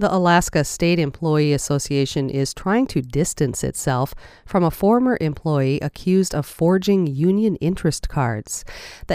The Alaska State Employee Association is trying to distance itself from a former employee accused of forging union interest cards. The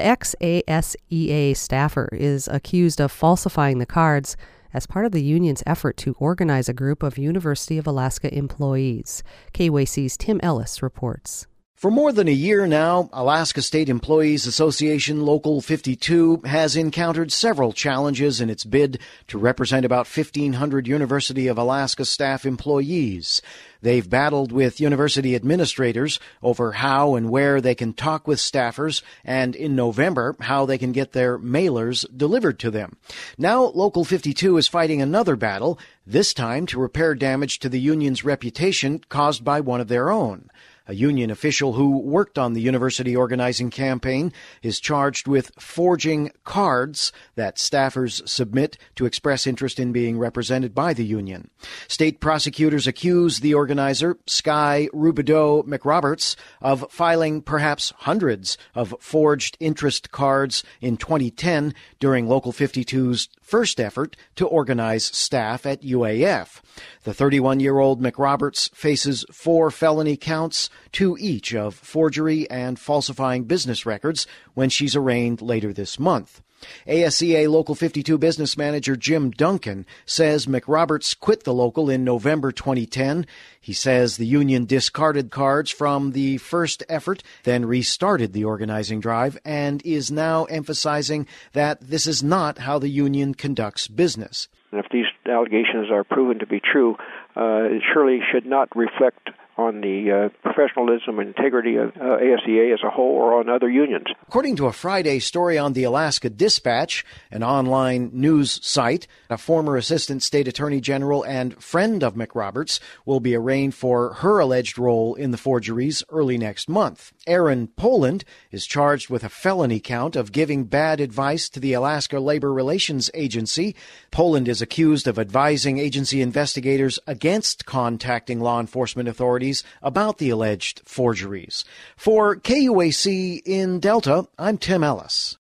ex-ASEA staffer is accused of falsifying the cards as part of the union's effort to organize a group of University of Alaska employees. KUAC's Tim Ellis reports. For more than a year now, Alaska State Employees Association Local 52 has encountered several challenges in its bid to represent about 1,500 University of Alaska staff employees. They've battled with university administrators over how and where they can talk with staffers, and in November, how they can get their mailers delivered to them. Now, Local 52 is fighting another battle, this time to repair damage to the union's reputation caused by one of their own. A union official who worked on the university organizing campaign is charged with forging cards that staffers submit to express interest in being represented by the union. State prosecutors accuse the organizer, Sky Rubidoux McRoberts, of filing perhaps hundreds of forged interest cards in 2010 during Local 52's first effort to organize staff at UAF. The 31-year-old McRoberts faces 4 felony counts, 2 each of forgery and falsifying business records, when she's arraigned later this month. ASEA Local 52 business manager Jim Duncan says McRoberts quit the local in November 2010. He says the union discarded cards from the first effort, then restarted the organizing drive, and is now emphasizing that this is not how the union conducts business. And if these allegations are proven to be true, it surely should not reflect on the professionalism and integrity of ASEA as a whole or on other unions. According to a Friday story on the Alaska Dispatch, an online news site, a former assistant state attorney general and friend of McRoberts will be arraigned for her alleged role in the forgeries early next month. Aaron Poland is charged with a felony count of giving bad advice to the Alaska Labor Relations Agency. Poland is accused of advising agency investigators against contacting law enforcement authorities about the alleged forgeries. For KUAC in Delta, I'm Tim Ellis.